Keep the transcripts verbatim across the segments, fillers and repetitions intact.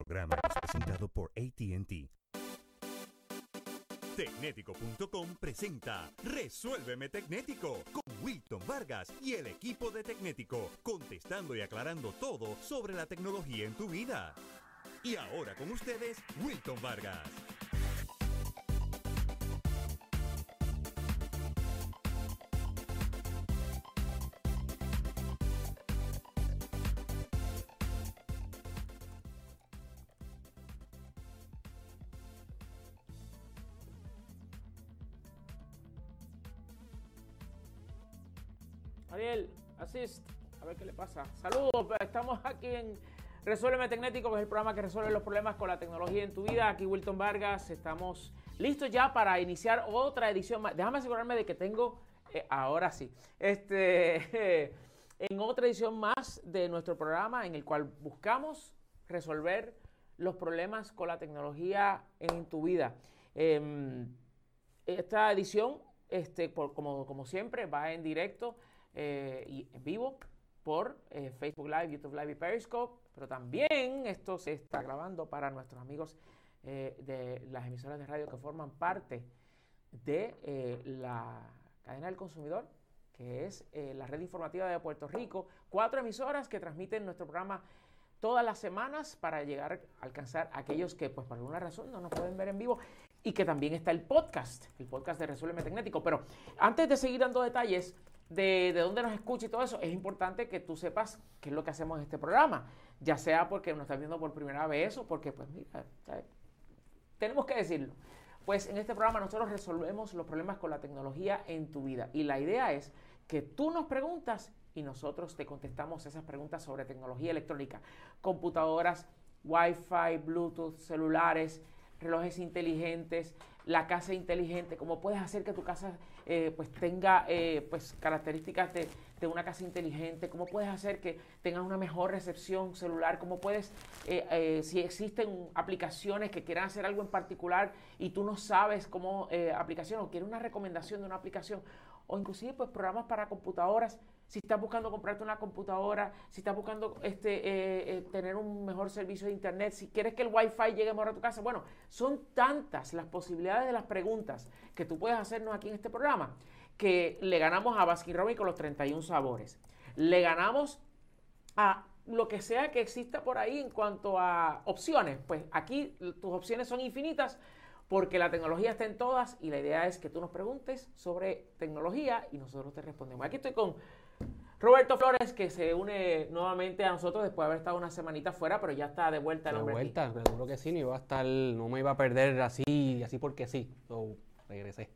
programa es presentado por A T and T. Tecnético punto com presenta Resuélveme Tecnético con Wilton Vargas y el equipo de Tecnético, contestando y aclarando todo sobre la tecnología en tu vida. Y ahora con ustedes, Wilton Vargas. Ariel, assist, a ver qué le pasa. Saludos, estamos aquí en Resuélveme Tecnético, que es el programa que resuelve los problemas con la tecnología en tu vida. Aquí Wilton Vargas, estamos listos ya para iniciar otra edición más. Déjame asegurarme de que tengo, eh, ahora sí, este, eh, en otra edición más de nuestro programa en el cual buscamos resolver los problemas con la tecnología en tu vida. Eh, esta edición, este, por, como, como siempre, va en directo eh, y en vivo por eh, Facebook Live, YouTube Live y Periscope, pero también esto se está grabando para nuestros amigos eh, de las emisoras de radio que forman parte de eh, la cadena del consumidor, que es eh, la red informativa de Puerto Rico, cuatro emisoras que transmiten nuestro programa todas las semanas para llegar a alcanzar a aquellos que pues por alguna razón no nos pueden ver en vivo, y que también está el podcast, el podcast de Resuélveme Tecnético. Pero antes de seguir dando detalles de, de dónde nos escucha y todo eso, es importante que tú sepas qué es lo que hacemos en este programa, ya sea porque nos estás viendo por primera vez o porque, pues mira, ¿sabes? Tenemos que decirlo. Pues en este programa nosotros resolvemos los problemas con la tecnología en tu vida, y la idea es que tú nos preguntas y nosotros te contestamos esas preguntas sobre tecnología electrónica, computadoras, Wi-Fi, Bluetooth, celulares, relojes inteligentes, la casa inteligente, cómo puedes hacer que tu casa eh, pues tenga eh, pues características de, de una casa inteligente, cómo puedes hacer que tengas una mejor recepción celular, cómo puedes, eh, eh, si existen aplicaciones que quieran hacer algo en particular y tú no sabes cómo eh, aplicación, o quieres una recomendación de una aplicación, o inclusive pues programas para computadoras. Si estás buscando comprarte una computadora, si estás buscando este, eh, eh, tener un mejor servicio de internet, si quieres que el Wi-Fi llegue mejor a tu casa. Bueno, son tantas las posibilidades de las preguntas que tú puedes hacernos aquí en este programa, que le ganamos a Baskin Robbins con los treinta y uno sabores. Le ganamos a lo que sea que exista por ahí en cuanto a opciones. Pues aquí tus opciones son infinitas, porque la tecnología está en todas, y la idea es que tú nos preguntes sobre tecnología y nosotros te respondemos. Aquí estoy con Roberto Flores, que se une nuevamente a nosotros después de haber estado una semanita fuera, pero ya está de vuelta el De hombre vuelta, aquí. seguro que sí, no iba a estar, no me iba a perder así, así porque sí. So, regresé.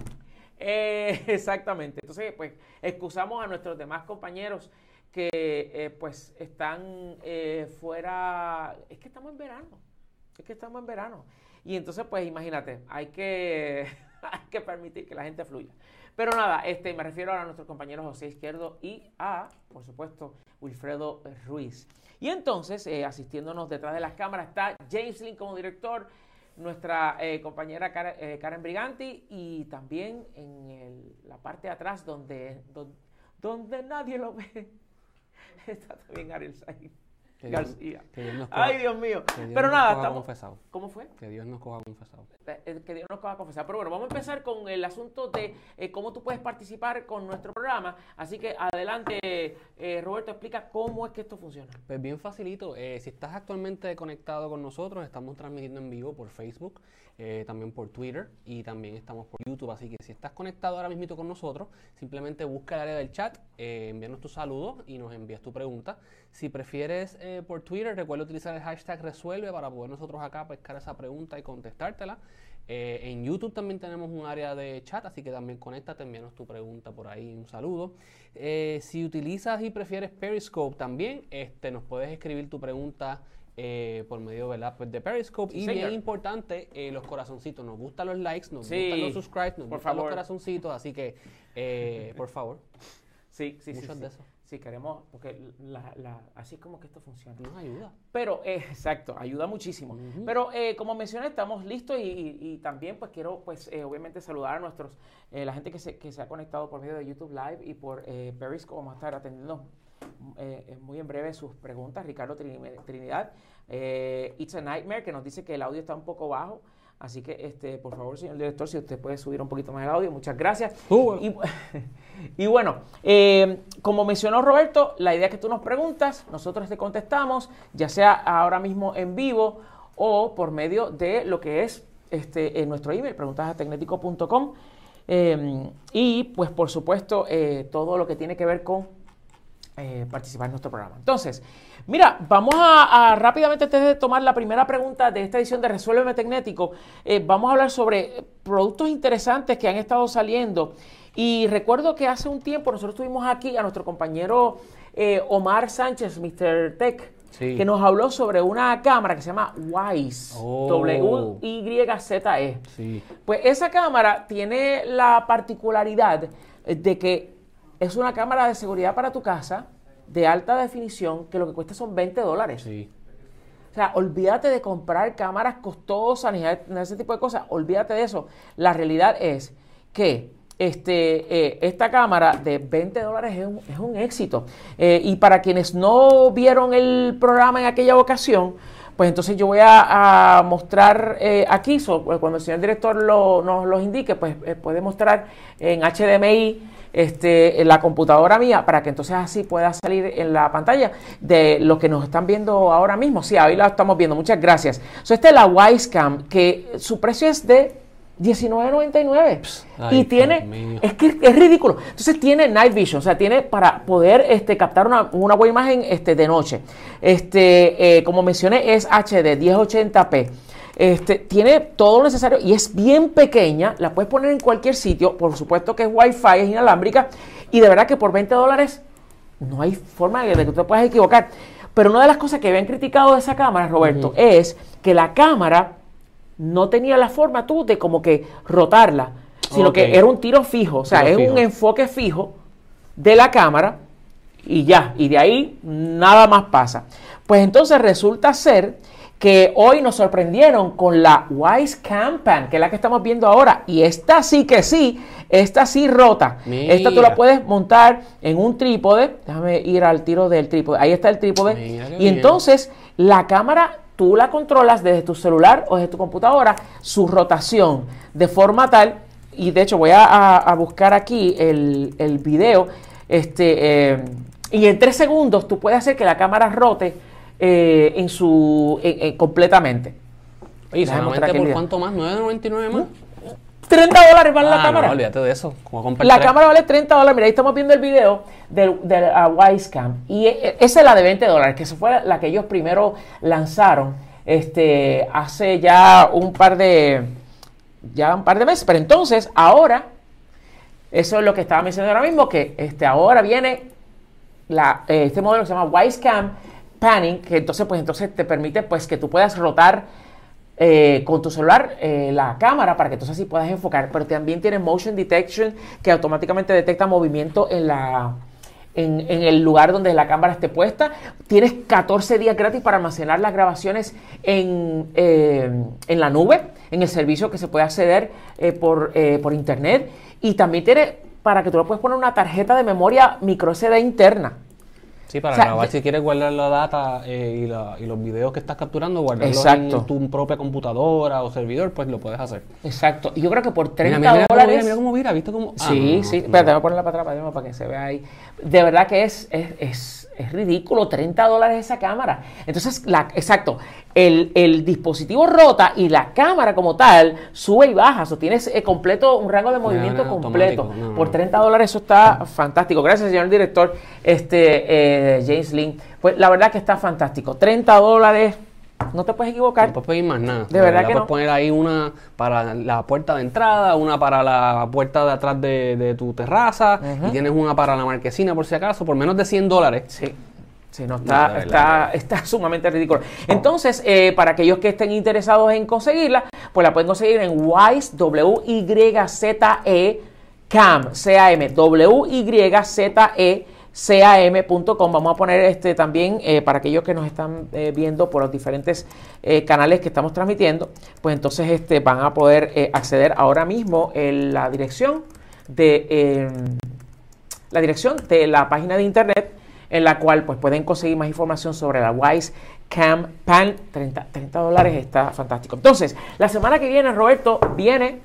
Eh, exactamente. Entonces, pues, excusamos a nuestros demás compañeros que, eh, pues, están eh, fuera. Es que estamos en verano. Es que estamos en verano. Y entonces, pues, imagínate, hay que, hay que permitir que la gente fluya. Pero nada, este, me refiero a nuestros compañeros José Izquierdo y a, por supuesto, Wilfredo Ruiz. Y entonces, eh, asistiéndonos detrás de las cámaras está James Lynn como director, nuestra eh, compañera Karen, eh, Karen Briganti, y también en el, la parte de atrás donde, donde, donde nadie lo ve, está también Ariel Said García. Que Dios nos coja, Ay, Dios mío. que Dios Pero nos nada, coja estamos... confesado. ¿Cómo fue? Que Dios nos coja confesado. Eh, Que Dios nos coja confesar. Pero bueno, vamos a empezar con el asunto de eh, cómo tú puedes participar con nuestro programa. Así que adelante, eh, Roberto, explica cómo es que esto funciona. Pues bien facilito. Eh, si estás actualmente conectado con nosotros, estamos transmitiendo en vivo por Facebook, eh, también por Twitter, y también estamos por YouTube. Así que si estás conectado ahora mismo con nosotros, simplemente busca el área del chat, eh, envíanos tu saludo y nos envías tu pregunta. Si prefieres eh, por Twitter, recuerda utilizar el hashtag resuelve para poder nosotros acá pescar esa pregunta y contestártela. Eh, en YouTube también tenemos un área de chat, así que también conéctate, envíanos tu pregunta por ahí, un saludo. Eh, si utilizas y prefieres Periscope también, este, nos puedes escribir tu pregunta eh, por medio, ¿verdad?, pues de Periscope. Sí, y señor. bien importante, eh, los corazoncitos. Nos gustan los likes, nos Sí, gustan los subscribes, nos por gustan favor. los corazoncitos, así que, eh, por favor, Sí, sí, sí. muchos sí. de esos. Sí, queremos, porque la, la, así es como que esto funciona. Nos ayuda. Pero, eh, exacto, ayuda muchísimo. Ujú. Pero, eh, como mencioné, estamos listos y, y, y también, pues, quiero, pues, eh, obviamente saludar a nuestros, eh, la gente que se, que se ha conectado por medio de YouTube Live y por eh, Periscope. Vamos a estar atendiendo eh, muy en breve sus preguntas. Ricardo Trinidad, eh, It's a Nightmare, que nos dice que el audio está un poco bajo. Así que, este, por favor, señor director, si usted puede subir un poquito más el audio, muchas gracias. Uh, y, y bueno, eh, como mencionó Roberto, la idea es que tú nos preguntas, nosotros te contestamos, ya sea ahora mismo en vivo o por medio de lo que es este, en nuestro email, preguntas a tecnético punto com. Eh, y, pues, por supuesto, eh, todo lo que tiene que ver con eh, participar en nuestro programa. Entonces, mira, vamos a, a rápidamente, antes de tomar la primera pregunta de esta edición de Resuélveme Tecnético, eh, vamos a hablar sobre productos interesantes que han estado saliendo. Y recuerdo que hace un tiempo nosotros tuvimos aquí a nuestro compañero eh, Omar Sánchez, mister Tech, sí, que nos habló sobre una cámara que se llama Wyze, oh. W Y Z E. Sí. Pues esa cámara tiene la particularidad de que es una cámara de seguridad para tu casa, de alta definición, que lo que cuesta son veinte dólares. Sí. O sea, olvídate de comprar cámaras costosas ni ese tipo de cosas. Olvídate de eso. La realidad es que este, eh, esta cámara de veinte dólares es un, es un éxito. Eh, y para quienes no vieron el programa en aquella ocasión, pues entonces yo voy a, a mostrar eh, aquí, so, cuando el señor director lo, nos los indique, pues eh, puede mostrar en H D M I Este, en la computadora mía, para que entonces así pueda salir en la pantalla de lo que nos están viendo ahora mismo. Sí, ahí la estamos viendo, muchas gracias. So, esta es la Wyzecam, que su precio es de diecinueve noventa y nueve. Ay, y tiene, es que es ridículo. Entonces tiene Night Vision, o sea, tiene para poder este, captar una, una buena imagen este, de noche. Este, eh, como mencioné, es H D, diez ochenta p. Este, tiene todo lo necesario y es bien pequeña, la puedes poner en cualquier sitio, por supuesto que es Wi-Fi, es inalámbrica, y de verdad que por veinte dólares no hay forma de que tú te puedas equivocar. Pero una de las cosas que habían criticado de esa cámara, Roberto, uh-huh, es que la cámara no tenía la forma tú de como que rotarla, sino okay, que era un tiro fijo, o sea, tiro es fijo, un enfoque fijo de la cámara y ya, y de ahí nada más pasa. Pues entonces resulta ser que hoy nos sorprendieron con la Wyzecam Pan, que es la que estamos viendo ahora, y esta sí que sí, esta sí rota. Mira. Esta tú la puedes montar en un trípode, déjame ir al tiro del trípode, ahí está el trípode, mira, y bien, entonces la cámara tú la controlas desde tu celular o desde tu computadora, su rotación, de forma tal, y de hecho voy a, a, a buscar aquí el, el video, este, eh, y en tres segundos tú puedes hacer que la cámara rote Eh, en su eh, eh, completamente. ¿Y solamente por cuánto más? ¿nueve noventa y nueve más? treinta dólares vale ah, la cámara. No, olvídate de eso. La cámara vale treinta dólares. Mira, ahí estamos viendo el video de, de la Wyzecam. Y eh, esa es la de veinte dólares, que esa fue la que ellos primero lanzaron este, hace ya un par de ya un par de meses. Pero entonces, ahora, eso es lo que estaba mencionando ahora mismo, que este, ahora viene la, eh, este modelo que se llama Wyzecam Panning, que entonces pues entonces te permite pues que tú puedas rotar eh, con tu celular eh, la cámara para que entonces así puedas enfocar, pero también tiene motion detection, que automáticamente detecta movimiento en la en, en el lugar donde la cámara esté puesta. Tienes catorce días gratis para almacenar las grabaciones en, eh, en la nube, en el servicio que se puede acceder eh, por, eh, por internet, y también tiene para que tú le puedas poner una tarjeta de memoria micro S D interna. Sí, para o sea, grabar, si quieres guardar la data eh, y, la, y los videos que estás capturando, guardarlos exacto, en tu propia computadora o servidor, pues lo puedes hacer. Exacto. Y yo creo que por treinta mira, mira, dólares... Mira, mira cómo mira, ¿viste cómo? Sí, ah, no, sí. No, Espérate, no. voy a ponerla para atrás para, para que se vea ahí. De verdad que es, es, es, es ridículo, treinta dólares esa cámara. Entonces, la, exacto, el, el dispositivo rota y la cámara como tal sube y baja. O sea, tienes eh, completo, un rango de movimiento no, no, completo. No, no. Por treinta dólares eso está fantástico. Gracias, señor director este, eh, James Lin. Pues la verdad que está fantástico. treinta dólares, no te puedes equivocar. No puedes pedir más nada. De verdad que puedes no. poner ahí una para la puerta de entrada, una para la puerta de atrás de, de tu terraza, uh-huh, y tienes una para la marquesina por si acaso, por menos de cien dólares. Sí. Sí, no, está, no, está, está sumamente ridículo. Entonces, eh, para aquellos que estén interesados en conseguirla, pues la pueden conseguir en Wyze, W Y Z E, Cam, C A M, W Y Z E, C A M punto com. Vamos a poner este también eh, para aquellos que nos están eh, viendo por los diferentes eh, canales que estamos transmitiendo, pues entonces este, van a poder eh, acceder ahora mismo en la dirección de eh, la dirección de la página de internet, en la cual pues pueden conseguir más información sobre la Wyze Cam Pan. treinta dólares, está fantástico. Entonces, la semana que viene, Roberto, viene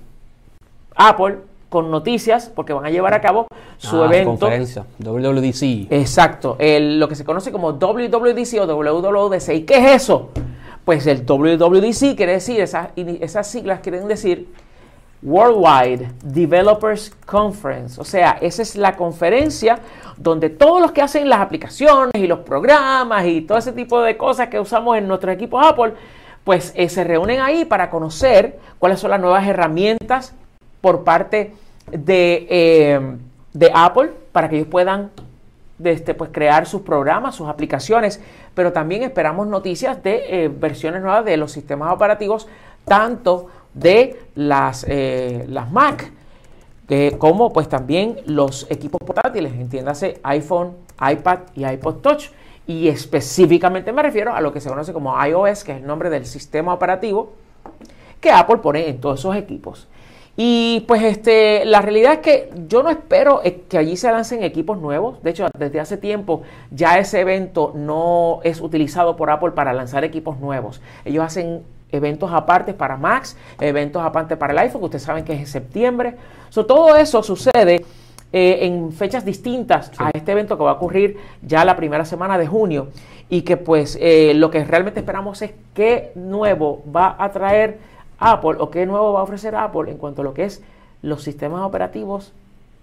Apple con noticias, porque van a llevar a cabo su ah, evento. Su conferencia, W W D C. Exacto, el, lo que se conoce como W W D C o W W D C. ¿Y qué es eso? Pues el W W D C quiere decir, esas, esas siglas quieren decir Worldwide Developers Conference. O sea, esa es la conferencia donde todos los que hacen las aplicaciones y los programas y todo ese tipo de cosas que usamos en nuestros equipos Apple, pues eh, se reúnen ahí para conocer cuáles son las nuevas herramientas por parte de, eh, de Apple para que ellos puedan de este, pues, crear sus programas, sus aplicaciones, pero también esperamos noticias de eh, versiones nuevas de los sistemas operativos, tanto de las, eh, las Mac, eh, como pues también los equipos portátiles, entiéndase iPhone, iPad y iPod Touch, y específicamente me refiero a lo que se conoce como iOS, que es el nombre del sistema operativo que Apple pone en todos esos equipos. Y pues este, la realidad es que yo no espero que allí se lancen equipos nuevos. De hecho, desde hace tiempo ya ese evento no es utilizado por Apple para lanzar equipos nuevos. Ellos hacen eventos aparte para Macs, eventos aparte para el iPhone, que ustedes saben que es en septiembre. So, todo eso sucede eh, en fechas distintas sí. a este evento que va a ocurrir ya la primera semana de junio. Y que pues eh, lo que realmente esperamos es qué nuevo va a traer Apple o qué nuevo va a ofrecer Apple en cuanto a lo que es los sistemas operativos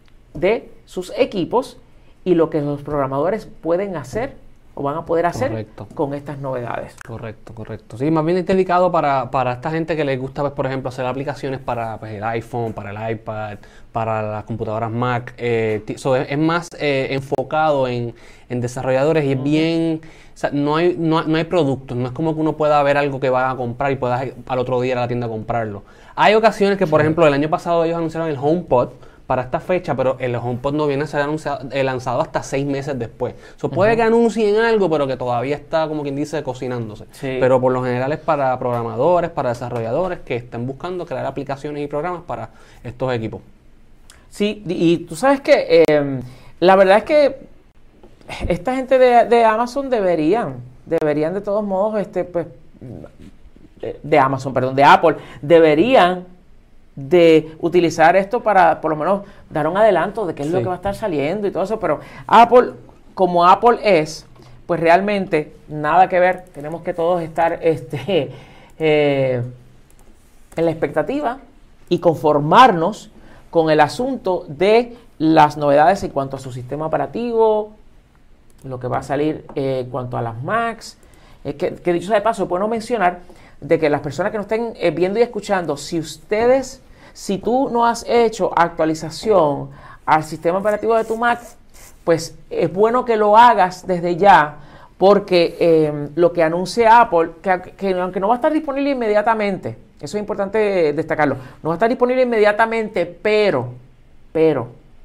de sus equipos y lo que los programadores pueden hacer o van a poder hacer correcto. Con estas novedades. Correcto, correcto. Sí, más bien es dedicado para, para esta gente que les gusta, pues, por ejemplo, hacer aplicaciones para pues, el iPhone, para el iPad, para las computadoras Mac. Eh, so es, es más eh, enfocado en, en desarrolladores y es uh-huh. bien... O sea, no hay, no, no hay productos, no es como que uno pueda ver algo que va a comprar y pueda al otro día ir a la tienda a comprarlo. Hay ocasiones que, por sí. ejemplo, el año pasado ellos anunciaron el HomePod para esta fecha, pero el HomePod no viene a ser anunciado, eh, lanzado hasta seis meses después. So, uh-huh. puede que anuncien algo, pero que todavía está, como quien dice, cocinándose. Sí. Pero por lo general es para programadores, para desarrolladores que estén buscando crear aplicaciones y programas para estos equipos. Sí, y tú sabes que eh, la verdad es que esta gente de, de Amazon deberían, deberían de todos modos, este, pues, de, de Amazon, perdón, de Apple, deberían de utilizar esto para por lo menos dar un adelanto de qué es sí. lo que va a estar saliendo y todo eso, pero Apple, como Apple es, pues realmente nada que ver, tenemos que todos estar este, eh, en la expectativa y conformarnos con el asunto de las novedades en cuanto a su sistema operativo, lo que va a salir eh, en cuanto a las Macs, eh, que, que dicho sea de paso, puedo mencionar de que las personas que nos estén eh, viendo y escuchando, si ustedes, si tú no has hecho actualización al sistema operativo de tu Mac, pues es bueno que lo hagas desde ya, porque eh, lo que anuncia Apple, que, que aunque no va a estar disponible inmediatamente, eso es importante destacarlo, no va a estar disponible inmediatamente, pero, pero,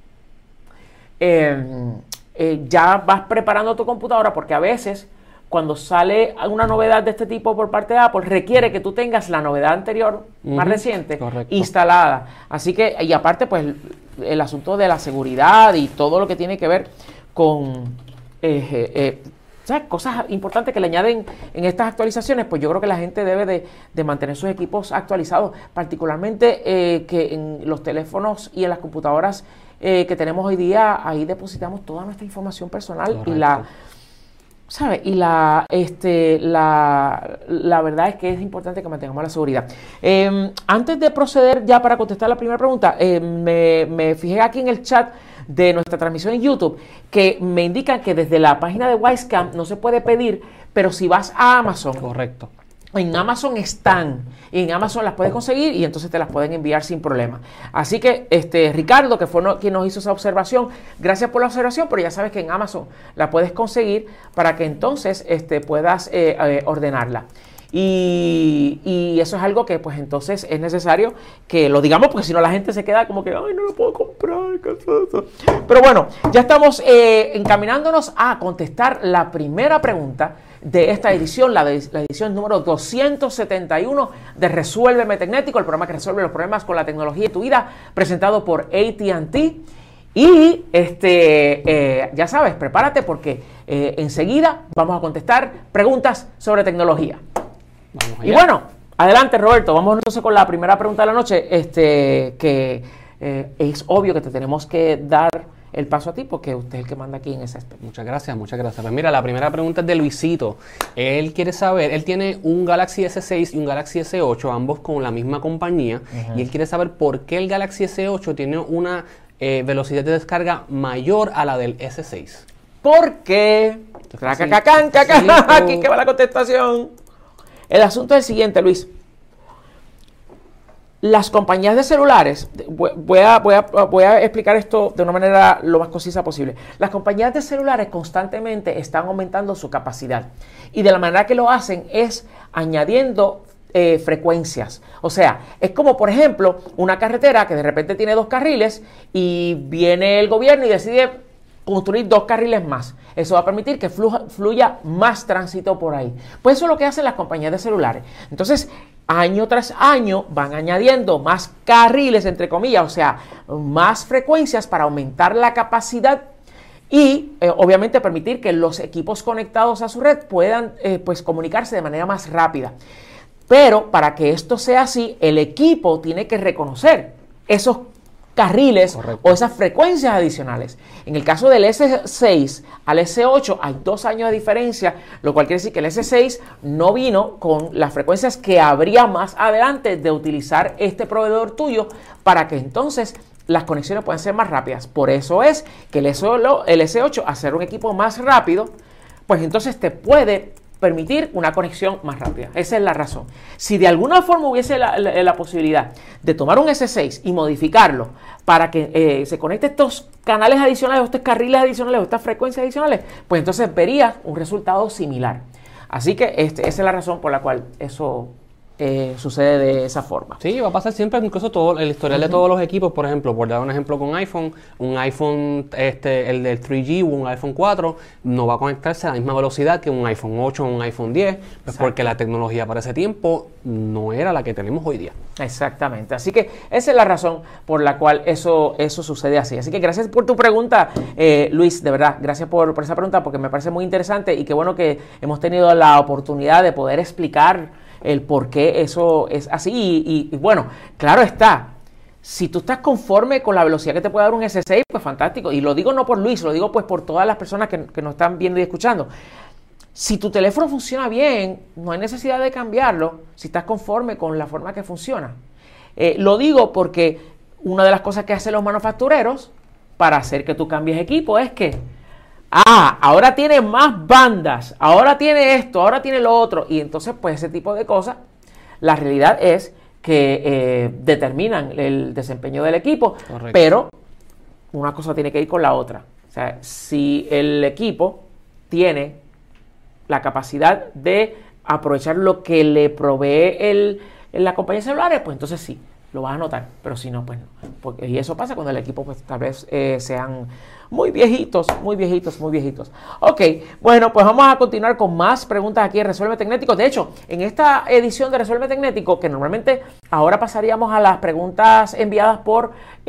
eh, Eh, ya vas preparando tu computadora, porque a veces cuando sale una novedad de este tipo por parte de Apple requiere que tú tengas la novedad anterior, uh-huh. más reciente, correcto. Instalada. Así que, y aparte pues el, el asunto de la seguridad y todo lo que tiene que ver con eh, eh, eh, o sea, cosas importantes que le añaden en estas actualizaciones, pues yo creo que la gente debe de, de mantener sus equipos actualizados, particularmente eh, que en los teléfonos y en las computadoras Eh, que tenemos hoy día, ahí depositamos toda nuestra información personal. Correcto. y la ¿sabe? y la este la, la verdad es que es importante que mantengamos la seguridad. Eh, antes de proceder ya para contestar la primera pregunta, eh, me, me fijé aquí en el chat de nuestra transmisión en YouTube que me indican que desde la página de Wyze Cam no se puede pedir, pero si vas a Amazon, correcto, en Amazon están, y en Amazon las puedes conseguir y entonces te las pueden enviar sin problema. Así que, este Ricardo, que fue no, quien nos hizo esa observación, gracias por la observación, pero ya sabes que en Amazon la puedes conseguir para que entonces este, puedas eh, eh, ordenarla. Y, y eso es algo que pues entonces es necesario que lo digamos, porque si no la gente se queda como que, ay, no lo puedo comprar, ¿qué es eso? Pero bueno, ya estamos eh, encaminándonos a contestar la primera pregunta de esta edición, la, de, la edición número doscientos setenta y uno de Resuélveme Tecnético, el programa que resuelve los problemas con la tecnología de tu vida, presentado por A T and T. Y este, eh, ya sabes, prepárate porque eh, enseguida vamos a contestar preguntas sobre tecnología. Vamos allá. Y bueno, adelante Roberto, vamos entonces con la primera pregunta de la noche, este, que eh, es obvio que te tenemos que dar el paso a ti porque usted es el que manda aquí en ese aspecto. Muchas gracias, muchas gracias. Pues mira, la primera pregunta es de Luisito. Él quiere saber, él tiene un Galaxy S seis y un Galaxy S ocho, ambos con la misma compañía, uh-huh. y él quiere saber por qué el Galaxy S ocho tiene una eh, velocidad de descarga mayor a la del S seis. ¿Por qué? Aquí que va la contestación. El asunto es el siguiente, Luis. Las compañías de celulares, voy a, voy, a, voy a explicar esto de una manera lo más concisa posible. Las compañías de celulares constantemente están aumentando su capacidad y de la manera que lo hacen es añadiendo eh, frecuencias. O sea, es como por ejemplo una carretera que de repente tiene dos carriles y viene el gobierno y decide construir dos carriles más. Eso va a permitir que fluya, fluya más tránsito por ahí. Pues eso es lo que hacen las compañías de celulares. Entonces, año tras año van añadiendo más carriles, entre comillas, o sea, más frecuencias para aumentar la capacidad y eh, obviamente permitir que los equipos conectados a su red puedan eh, pues, comunicarse de manera más rápida. Pero para que esto sea así, el equipo tiene que reconocer esos carriles Correcto. O esas frecuencias adicionales. En el caso del S seis al S ocho hay dos años de diferencia, lo cual quiere decir que el S seis no vino con las frecuencias que habría más adelante de utilizar este proveedor tuyo para que entonces las conexiones puedan ser más rápidas. Por eso es que el S ocho, al ser un equipo más rápido, pues entonces te puede permitir una conexión más rápida. Esa es la razón. Si de alguna forma hubiese la, la, la posibilidad de tomar un S seis y modificarlo para que eh, se conecte estos canales adicionales, estos carriles adicionales, estas frecuencias adicionales, pues entonces verías un resultado similar. Así que este, esa es la razón por la cual eso eh, sucede de esa forma. Sí, va a pasar siempre, incluso todo el historial uh-huh. de todos los equipos. Por ejemplo, por dar un ejemplo con iPhone, un iPhone, este, el del tres G o un iPhone cuatro, no va a conectarse a la misma velocidad que un iPhone ocho o un iPhone diez, pues porque la tecnología para ese tiempo no era la que tenemos hoy día. Exactamente, así que esa es la razón por la cual eso, eso sucede así. Así que gracias por tu pregunta, eh, Luis, de verdad, gracias por, por esa pregunta porque me parece muy interesante y qué bueno que hemos tenido la oportunidad de poder explicar el por qué eso es así. Y, y, y bueno, claro está, si tú estás conforme con la velocidad que te puede dar un S seis, pues fantástico. Y lo digo no por Luis, lo digo pues por todas las personas que, que nos están viendo y escuchando. Si tu teléfono funciona bien, no hay necesidad de cambiarlo si estás conforme con la forma que funciona. Eh, lo digo porque una de las cosas que hacen los manufactureros para hacer que tú cambies equipo es que ah, ahora tiene más bandas, ahora tiene esto, ahora tiene lo otro. Y entonces, pues ese tipo de cosas, la realidad es que eh, determinan el desempeño del equipo. Correcto. Pero una cosa tiene que ir con la otra. O sea, si el equipo tiene la capacidad de aprovechar lo que le provee el, la compañía de celulares, pues entonces sí, lo vas a notar. Pero si no, pues no. Porque, y eso pasa cuando el equipo, pues tal vez eh, sean muy viejitos, muy viejitos, muy viejitos. Ok, bueno, pues vamos a continuar con más preguntas aquí en Resuelve Tecnético. De hecho, en esta edición de Resuelve Tecnético, que normalmente ahora pasaríamos a las preguntas enviadas por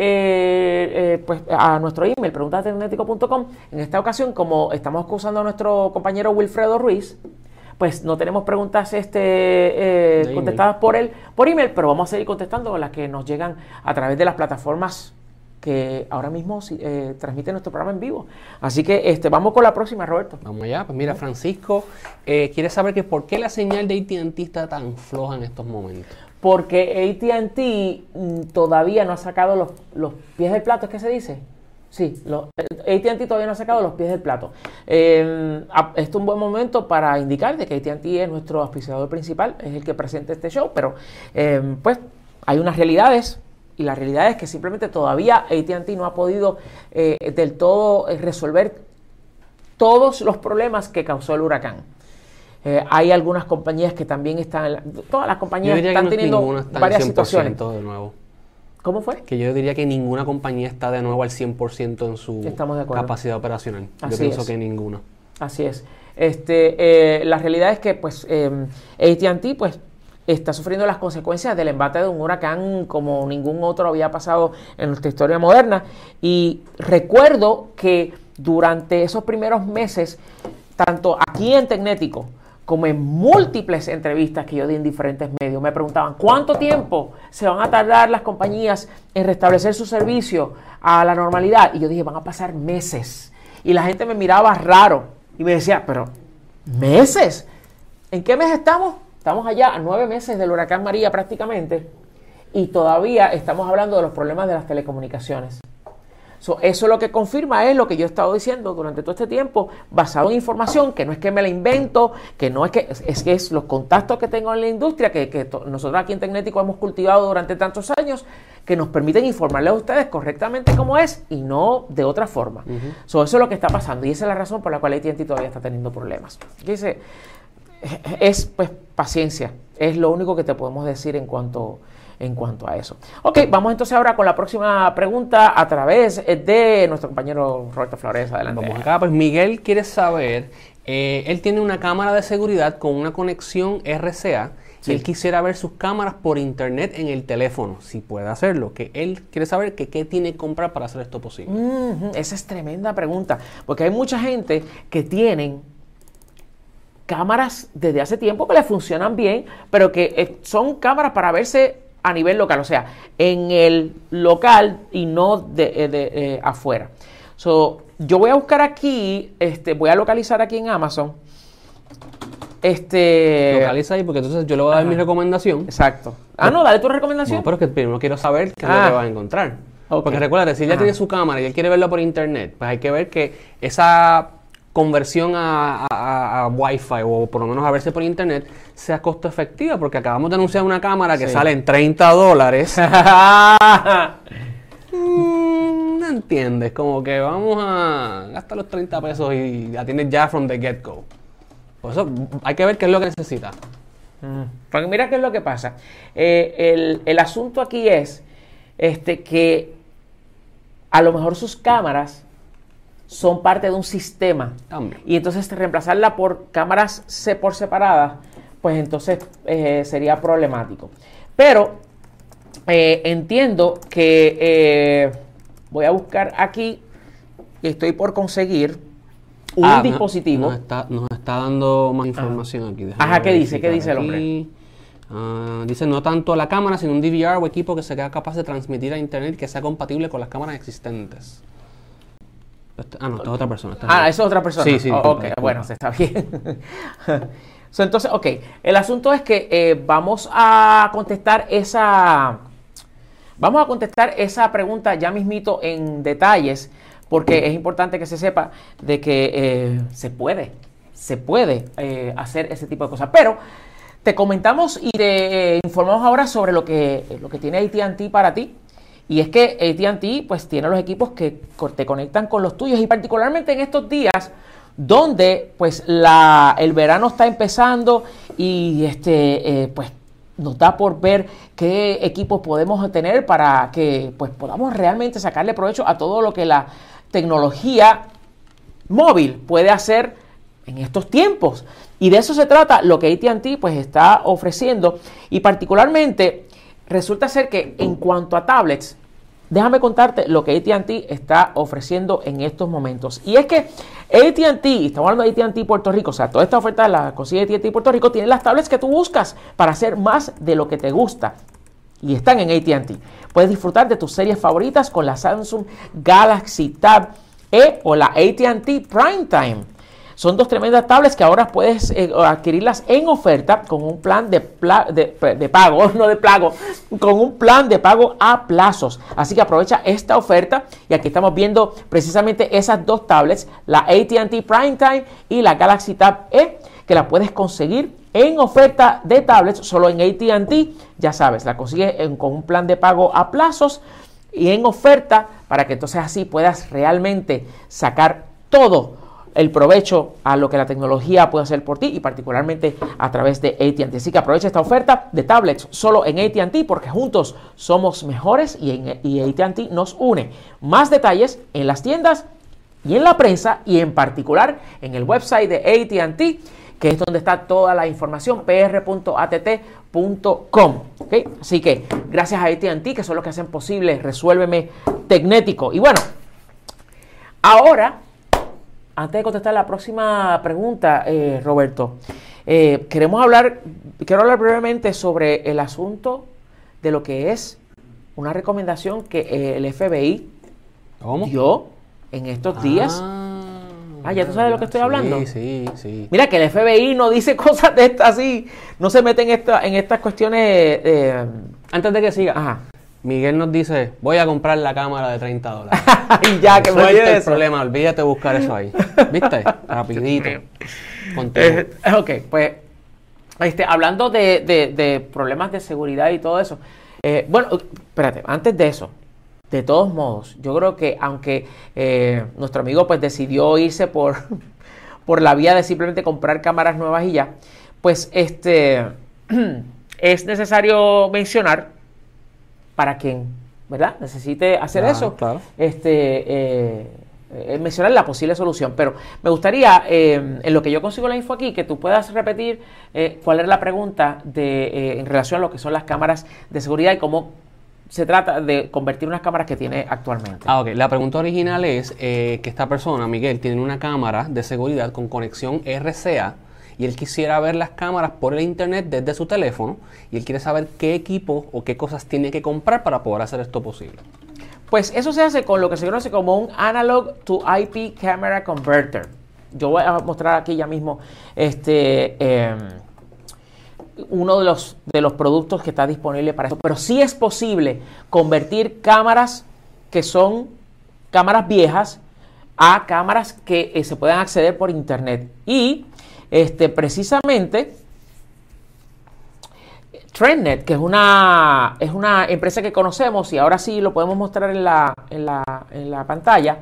eh, eh, pues, a nuestro email, preguntas tecnético punto com, en esta ocasión, como estamos usando a nuestro compañero Wilfredo Ruiz, pues no tenemos preguntas este, eh, contestadas por él por email, pero vamos a seguir contestando las que nos llegan a través de las plataformas que ahora mismo eh, transmite nuestro programa en vivo. Así que este, vamos con la próxima, Roberto. Vamos allá. Pues mira, Francisco eh, quiere saber que por qué la señal de A T and T está tan floja en estos momentos. Porque A T and T mm, todavía no ha sacado los, los pies del plato, ¿es que se dice? Sí, lo, A T and T todavía no ha sacado los pies del plato. Eh, este es un buen momento para indicar de que A T and T es nuestro auspiciador principal, es el que presenta este show, pero eh, pues hay unas realidades. Y la realidad es que simplemente todavía A T and T no ha podido eh, del todo eh, resolver todos los problemas que causó el huracán. Eh, hay algunas compañías que también están, todas las compañías están teniendo está varias situaciones. De nuevo. ¿Cómo fue? Que yo diría que ninguna compañía está de nuevo al cien por ciento en su capacidad operacional. Así yo pienso es. que ninguna. Así es. Este, eh, la realidad es que pues eh, A T and T pues está sufriendo las consecuencias del embate de un huracán como ningún otro había pasado en nuestra historia moderna. Y recuerdo que durante esos primeros meses, tanto aquí en Tecnético como en múltiples entrevistas que yo di en diferentes medios, me preguntaban ¿cuánto tiempo se van a tardar las compañías en restablecer su servicio a la normalidad? Y yo dije, van a pasar meses. Y la gente me miraba raro y me decía, pero ¿meses? ¿En qué mes estamos? Estamos allá a nueve meses del huracán María prácticamente y todavía estamos hablando de los problemas de las telecomunicaciones. So, eso lo que confirma es lo que yo he estado diciendo durante todo este tiempo, basado en información, que no es que me la invento, que no es que es que es los contactos que tengo en la industria, que, que nosotros aquí en Tecnético hemos cultivado durante tantos años, que nos permiten informarles a ustedes correctamente cómo es y no de otra forma. Uh-huh. So, eso es lo que está pasando y esa es la razón por la cual A T and T todavía está teniendo problemas. Dice, es pues paciencia, es lo único que te podemos decir en cuanto en cuanto a eso. Ok, vamos entonces ahora con la próxima pregunta a través de nuestro compañero Roberto Flores. Adelante. Vamos acá, pues Miguel quiere saber, eh, él tiene una cámara de seguridad con una conexión R C A. Sí. Él quisiera ver sus cámaras por internet en el teléfono, si puede hacerlo, que él quiere saber que qué tiene que comprar para hacer esto posible. Mm-hmm. Esa es tremenda pregunta, porque hay mucha gente que tienen cámaras desde hace tiempo que le funcionan bien, pero que eh, son cámaras para verse a nivel local, o sea, en el local y no de, de, de eh, afuera. So, yo voy a buscar aquí, este, voy a localizar aquí en Amazon. Este, Localiza ahí porque entonces yo le voy a dar Ajá. mi recomendación. Exacto. Ah, no, dale tu recomendación. No, pero es que primero quiero saber qué es ah. lo que vas a encontrar. Okay. Porque recuerda, si él ya tiene su cámara y él quiere verlo por internet, pues hay que ver que esa conversión a, a, a Wi-Fi o por lo menos a verse por internet sea costo efectiva, porque acabamos de anunciar una cámara que sí. sale en treinta dólares. mm, no entiendes, como que vamos a gastar los treinta pesos y la tienes ya from the get-go. Por eso hay que ver qué es lo que necesita. Mm. Porque mira qué es lo que pasa. Eh, el, el asunto aquí es este, que a lo mejor sus cámaras son parte de un sistema. También. Y entonces reemplazarla por cámaras se por separadas, pues entonces eh, sería problemático. Pero eh, entiendo que eh, voy a buscar aquí, estoy por conseguir un ah, dispositivo. Nos está, nos está dando más información Ajá. aquí. Déjame Ajá, ¿qué dice? ¿Qué dice el hombre? Uh, dice, no tanto la cámara, sino un D V R o equipo que sea capaz de transmitir a internet que sea compatible con las cámaras existentes. Ah, no, esta es otra persona. Esta ah, es otra persona. Sí, sí. Oh, ok, bueno, se está bien. so, entonces, ok, el asunto es que eh, vamos a contestar esa... Vamos a contestar esa pregunta ya mismito en detalles, porque es importante que se sepa de que eh, se puede, se puede eh, hacer ese tipo de cosas. Pero te comentamos y te eh, informamos ahora sobre lo que, lo que tiene A T and T para ti. Y es que A T and T pues tiene los equipos que te conectan con los tuyos y particularmente en estos días donde pues la, el verano está empezando y este eh, pues nos da por ver qué equipos podemos tener para que pues podamos realmente sacarle provecho a todo lo que la tecnología móvil puede hacer en estos tiempos. Y de eso se trata lo que A T and T pues está ofreciendo y particularmente resulta ser que en cuanto a tablets, déjame contarte lo que A T and T está ofreciendo en estos momentos. Y es que A T and T, estamos hablando de A T and T Puerto Rico, o sea, toda esta oferta la consigue A T and T Puerto Rico, tiene las tablets que tú buscas para hacer más de lo que te gusta. Y están en A T and T. Puedes disfrutar de tus series favoritas con la Samsung Galaxy Tab E o la A T and T Primetime. Son dos tremendas tablets que ahora puedes eh, adquirirlas en oferta con un plan de, pla de, de pago, no de pago, con un plan de pago a plazos. Así que aprovecha esta oferta y aquí estamos viendo precisamente esas dos tablets, la A T and T Primetime y la Galaxy Tab E, que la puedes conseguir en oferta de tablets solo en A T and T. Ya sabes, la consigues en, con un plan de pago a plazos y en oferta para que entonces así puedas realmente sacar todo el provecho a lo que la tecnología puede hacer por ti y particularmente a través de A T and T. Así que aprovecha esta oferta de tablets solo en A T and T porque juntos somos mejores y, en, y A T and T nos une. Más detalles en las tiendas y en la prensa y en particular en el website de A T and T que es donde está toda la información, p r punto a t t punto com. ¿Okay? Así que gracias a A T and T, que son los que hacen posible Resuélveme Tecnético. Y bueno, ahora, antes de contestar la próxima pregunta, eh, Roberto, eh, queremos hablar, quiero hablar brevemente sobre el asunto de lo que es una recomendación que eh, el F B I ¿Cómo? dio en estos días. Ah, Ah, ¿ya tú sabes de lo que estoy sí, hablando? Sí, sí. Mira, que el F B I no dice cosas de estas así, no se mete en, esta, en estas cuestiones. Eh, Antes de que siga, ajá. Miguel nos dice, voy a comprar la cámara de treinta dólares. Y ya, que me Suelta olvide el eso. problema, olvídate de buscar eso ahí. ¿Viste? Rapidito. Continúa. Eh, ok, pues, este, hablando de, de, de problemas de seguridad y todo eso. Eh, bueno, espérate, antes de eso, de todos modos, yo creo que aunque eh, nuestro amigo pues decidió irse por, por la vía de simplemente comprar cámaras nuevas y ya, pues este es necesario mencionar para quien, ¿verdad?, necesite hacer Claro, eso, claro. este eh, eh, mencionar la posible solución. Pero me gustaría, eh, en lo que yo consigo la info aquí, que tú puedas repetir eh, cuál era la pregunta de, eh, en relación a lo que son las cámaras de seguridad y cómo se trata de convertir unas cámaras que tiene actualmente. Ah, ok. La pregunta original es eh, que esta persona, Miguel, tiene una cámara de seguridad con conexión R C A y él quisiera ver las cámaras por el internet desde su teléfono y él quiere saber qué equipo o qué cosas tiene que comprar para poder hacer esto posible. Pues eso se hace con lo que se conoce como un Analog to I P Camera Converter. Yo voy a mostrar aquí ya mismo este eh, uno de los, de los productos que está disponible para eso. Pero sí es posible convertir cámaras que son cámaras viejas a cámaras que eh, se puedan acceder por internet. Y este, precisamente TrendNet, que es una, es una empresa que conocemos y ahora sí lo podemos mostrar en la, en la, en la pantalla,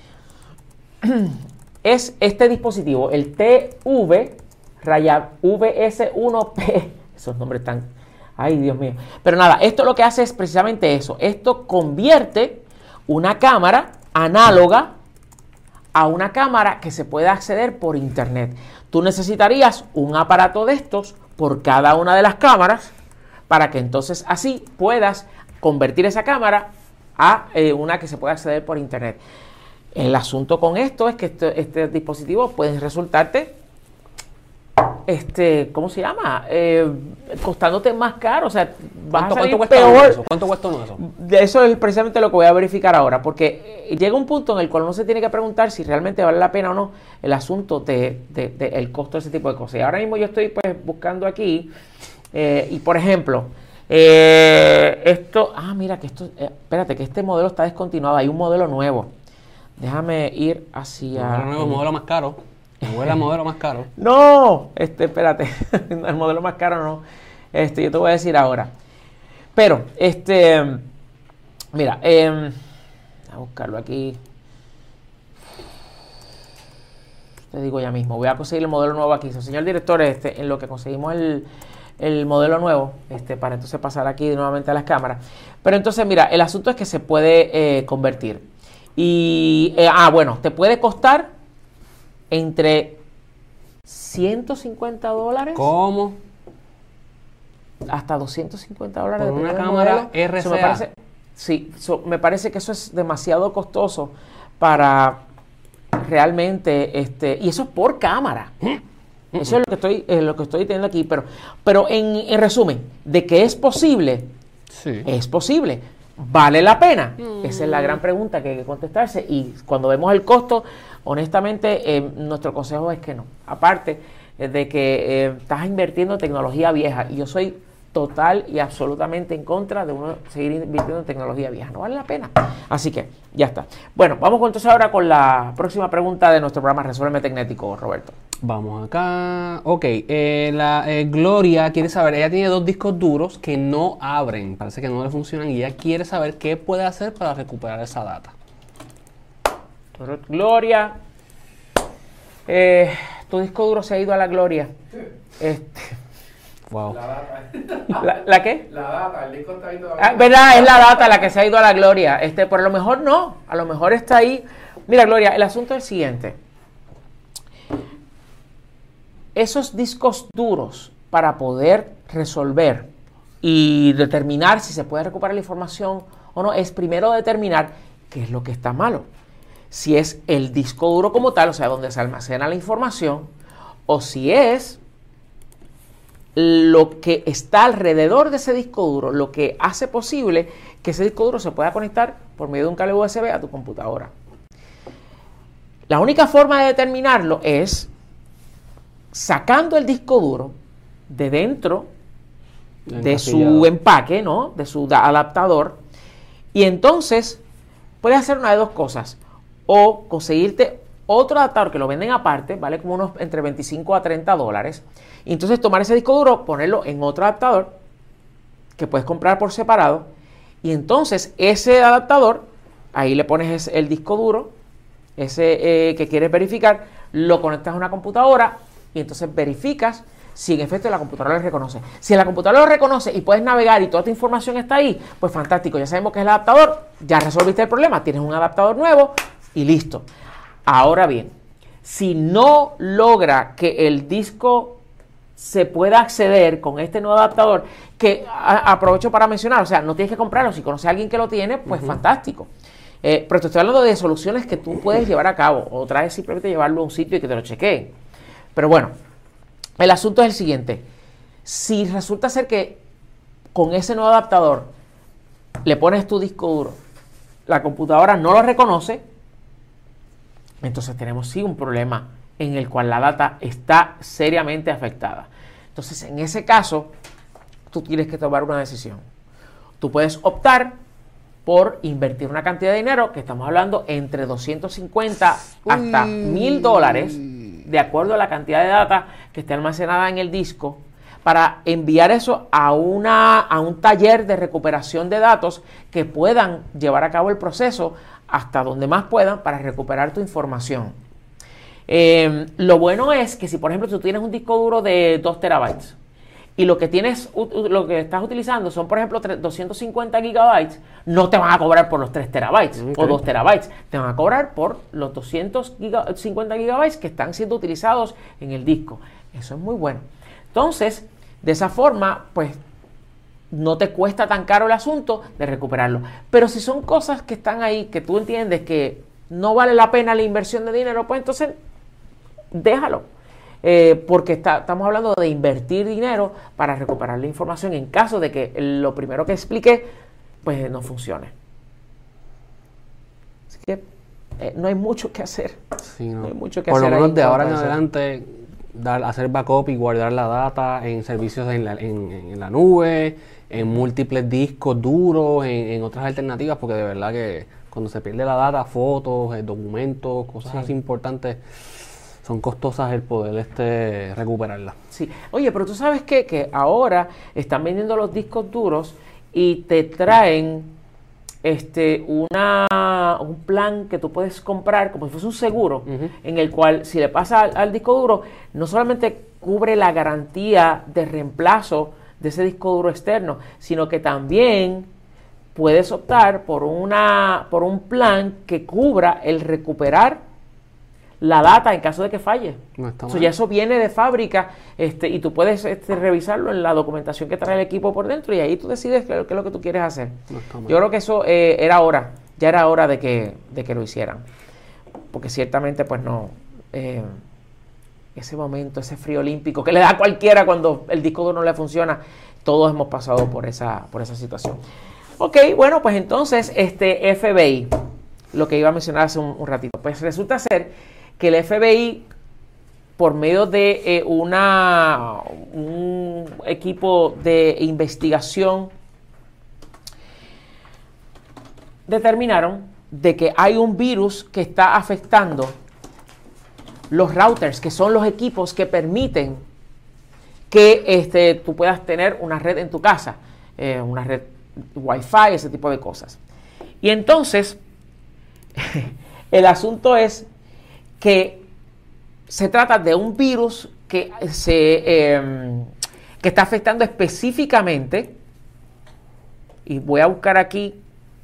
es este dispositivo, el T V raya V S uno P. Esos nombres están... Ay, Dios mío. Pero nada, esto lo que hace es precisamente eso. Esto convierte una cámara análoga a una cámara que se pueda acceder por internet. Tú necesitarías un aparato de estos por cada una de las cámaras para que entonces así puedas convertir esa cámara a eh, una que se pueda acceder por internet. El asunto con esto es que este, este dispositivo puede resultarte, este, ¿cómo se llama? Eh, costándote más caro, o sea, vas a ¿Cuánto, salir cuánto cuesta uno peor. eso? ¿Cuánto cuesta uno eso? De eso es precisamente lo que voy a verificar ahora, porque eh, llega un punto en el cual uno se tiene que preguntar si realmente vale la pena o no el asunto de, de, de el costo de ese tipo de cosas. Y ahora mismo yo estoy pues buscando aquí eh, y por ejemplo, eh, esto, ah mira que esto, eh, espérate que este modelo está descontinuado, hay un modelo nuevo. Déjame ir hacia... El nuevo modelo más caro. ¿Cuál es el modelo más caro? No, este, espérate, el modelo más caro no. Este, yo te voy a decir ahora. Pero, este, mira, eh, voy a buscarlo aquí. Te digo ya mismo, voy a conseguir el modelo nuevo aquí. Señor director, este, en lo que conseguimos el, el modelo nuevo, este, para entonces pasar aquí nuevamente a las cámaras. Pero entonces, mira, el asunto es que se puede eh, convertir. Y, eh, ah, bueno, te puede costar entre ciento cincuenta dólares. ¿Cómo? Hasta doscientos cincuenta dólares. ¿Por una dependiendo del cámara modelo. R C A? Eso me parece, sí, eso, me parece que eso es demasiado costoso para realmente, este, y eso es por cámara. Eso es lo que estoy, es lo que estoy teniendo aquí, pero, pero en, en resumen, de que es posible, Sí. es posible. ¿Vale la pena? Mm. Esa es la gran pregunta que hay que contestarse. Y cuando vemos el costo, honestamente, eh, nuestro consejo es que no. Aparte eh, de que eh, estás invirtiendo en tecnología vieja. Y yo soy total y absolutamente en contra de uno seguir invirtiendo en tecnología vieja. No vale la pena. Así que ya está. Bueno, vamos entonces ahora con la próxima pregunta de nuestro programa Resuélveme Tecnético, Roberto. Vamos acá. Ok, eh, la eh, Gloria quiere saber, ella tiene dos discos duros que no abren, parece que no le funcionan y ella quiere saber qué puede hacer para recuperar esa data. Gloria, eh, tu disco duro se ha ido a la gloria. Este, Wow. La data. ¿la, ¿La qué? La data, el disco está ahí todavía. Ah, ¿verdad? Es la data la que se ha ido a la gloria. Este, por lo mejor no, a lo mejor está ahí. Mira, Gloria, el asunto es el siguiente. esos discos duros para poder resolver y determinar si se puede recuperar la información o no, es primero determinar qué es lo que está malo. Si es el disco duro como tal, o sea, donde se almacena la información, o si es lo que está alrededor de ese disco duro, lo que hace posible que ese disco duro se pueda conectar por medio de un cable U S B a tu computadora. La única forma de determinarlo es sacando el disco duro de dentro de su empaque, ¿no? De su adaptador, y entonces puedes hacer una de dos cosas: o conseguirte otro adaptador que lo venden aparte, vale como unos entre veinticinco a treinta dólares, y entonces tomar ese disco duro, ponerlo en otro adaptador que puedes comprar por separado, y entonces ese adaptador, ahí le pones el disco duro, ese eh, que quieres verificar, lo conectas a una computadora y entonces verificas si en efecto la computadora lo reconoce. Si la computadora lo reconoce y puedes navegar y toda tu información está ahí, pues fantástico, ya sabemos que es el adaptador, ya resolviste el problema, tienes un adaptador nuevo y listo. Ahora bien, si no logra que el disco se pueda acceder con este nuevo adaptador, que a, aprovecho para mencionar, o sea, no tienes que comprarlo, si conoces a alguien que lo tiene, pues uh-huh. fantástico. Eh, pero te estoy hablando de soluciones que tú puedes llevar a cabo, otra es simplemente llevarlo a un sitio y que te lo chequeen. Pero bueno, el asunto es el siguiente: si resulta ser que con ese nuevo adaptador le pones tu disco duro, la computadora no lo reconoce, entonces tenemos sí un problema en el cual la data está seriamente afectada. Entonces, en ese caso, tú tienes que tomar una decisión. Tú puedes optar por invertir una cantidad de dinero, que estamos hablando entre doscientos cincuenta hasta mil dólares, de acuerdo a la cantidad de data que esté almacenada en el disco, para enviar eso a, una, a un taller de recuperación de datos que puedan llevar a cabo el proceso hasta donde más puedan para recuperar tu información. Eh, lo bueno es que si, por ejemplo, tú tienes un disco duro de dos terabytes y lo que tienes, lo que estás utilizando son, por ejemplo, doscientos cincuenta gigabytes, no te van a cobrar por los tres terabytes okay. o dos terabytes, te van a cobrar por los doscientos cincuenta gigabytes que están siendo utilizados en el disco. Eso es muy bueno. Entonces, de esa forma, pues, no te cuesta tan caro el asunto de recuperarlo. Pero si son cosas que están ahí, que tú entiendes que no vale la pena la inversión de dinero, pues entonces déjalo. Eh, porque está, estamos hablando de invertir dinero para recuperar la información en caso de que lo primero que expliqué, pues no funcione. Así que eh, no hay mucho que hacer. Sí, no. No hay mucho que Por hacer. Por lo menos ahí de ahora en eso. adelante, dar, hacer backup y guardar la data en servicios en la, en, en la nube, en múltiples discos duros, en, en otras alternativas, porque de verdad que cuando se pierde la data, fotos, documentos, cosas sí. así importantes, son costosas el poder este, recuperarla. Sí. Oye, pero tú sabes qué? Que ahora están vendiendo los discos duros y te traen este, una, un plan que tú puedes comprar como si fuese un seguro, uh-huh. en el cual si le pasa al, al disco duro, no solamente cubre la garantía de reemplazo de ese disco duro externo, sino que también puedes optar por, una, por un plan que cubra el recuperar la data en caso de que falle. No está mal. So, ya eso viene de fábrica este, y tú puedes este, revisarlo en la documentación que trae el equipo por dentro y ahí tú decides qué, qué es lo que tú quieres hacer. No está mal. Yo creo que eso eh, era hora, ya era hora de que, de que lo hicieran. Porque ciertamente pues no, eh, ese momento, ese frío olímpico que le da a cualquiera cuando el disco duro no le funciona, todos hemos pasado por esa, por esa situación. Ok, bueno, pues entonces este F B I, lo que iba a mencionar hace un, un ratito, pues resulta ser que el F B I, por medio de eh, una, un equipo de investigación, determinaron de que hay un virus que está afectando los routers, que son los equipos que permiten que este, tú puedas tener una red en tu casa, eh, una red Wi-Fi, ese tipo de cosas. Y entonces, el asunto es que se trata de un virus que, se, eh, que está afectando específicamente, y voy a buscar aquí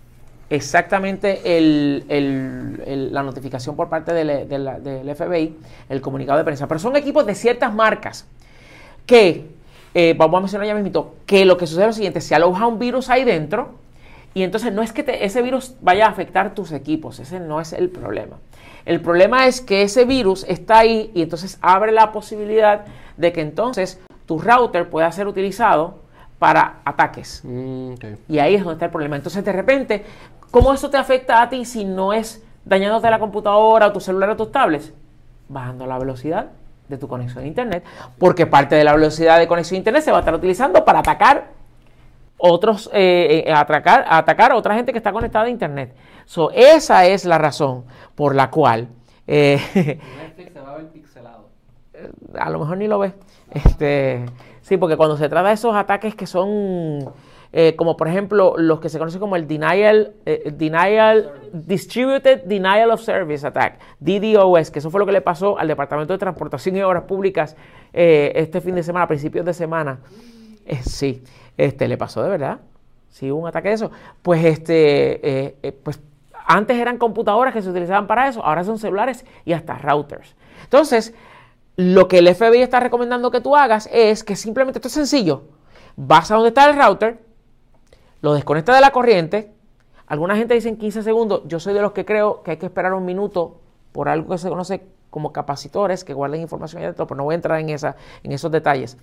exactamente el, el, el, la notificación por parte del, del, del F B I, el comunicado de prensa. Pero son equipos de ciertas marcas que, eh, vamos a mencionar ya mismo, que lo que sucede es lo siguiente: se aloja un virus ahí dentro y entonces no es que te, ese virus vaya a afectar tus equipos, ese no es el problema. El problema es que ese virus está ahí y entonces abre la posibilidad de que entonces tu router pueda ser utilizado para ataques. Mm, okay. Y ahí es donde está el problema. Entonces, de repente, ¿cómo eso te afecta a ti si no es dañándote la computadora o tu celular o tus tablets? Bajando la velocidad de tu conexión a internet, porque parte de la velocidad de conexión a internet se va a estar utilizando para atacar otros, eh, eh, atacar, atacar a otra gente que está conectada a internet. So, esa es la razón por la cual eh, Netflix se va a ver pixelado. A lo mejor ni lo ves. Este, sí, porque cuando se trata de esos ataques que son eh, como por ejemplo los que se conocen como el denial, eh, denial Distributed Denial of Service Attack, D D O S, que eso fue lo que le pasó al Departamento de Transportación y Obras Públicas eh, este fin de semana, a principios de semana. Eh, sí, este le pasó de verdad. Sí, hubo un ataque de eso. Pues este, eh, eh, pues antes eran computadoras que se utilizaban para eso, ahora son celulares y hasta routers. Entonces, lo que el F B I está recomendando que tú hagas es que simplemente, esto es sencillo, vas a donde está el router, lo desconectas de la corriente. Alguna gente dice en quince segundos, yo soy de los que creo que hay que esperar un minuto por algo que se conoce como capacitores que guardan información ahí dentro, pero no voy a entrar en, esa, en esos detalles.